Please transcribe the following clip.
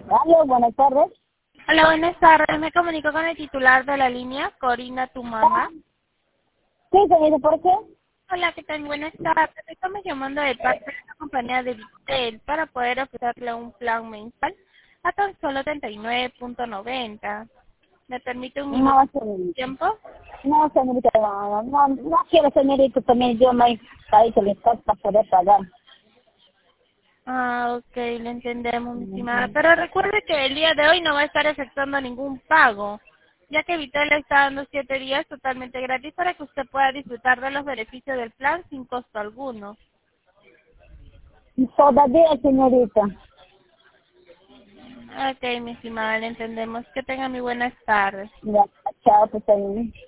Aló, buenas tardes. Hola, buenas tardes. Me comunico con el titular de la línea, Corina, tu mamá. Sí, señorita, ¿por qué? Hola, ¿qué tal? Buenas tardes. Estamos llamando de parte de la compañía de Vitel para poder ofrecerle un plan mensual a tan solo 39.90. ¿Me permite un minuto No, de señorita. tiempo? No, señorita, no quiero, señorita, también yo me ahí que le está para poder pagar. Ah, ok, lo entendemos, mi estimada. Ujú. Pero recuerde que el día de hoy no va a estar efectuando ningún pago, ya que Vitel le está dando 7 días totalmente gratis para que usted pueda disfrutar de los beneficios del plan sin costo alguno. Todavía, señorita. Ok, mi estimada, le entendemos. Que tenga muy buenas tardes. Ya, chao, pues, señorita.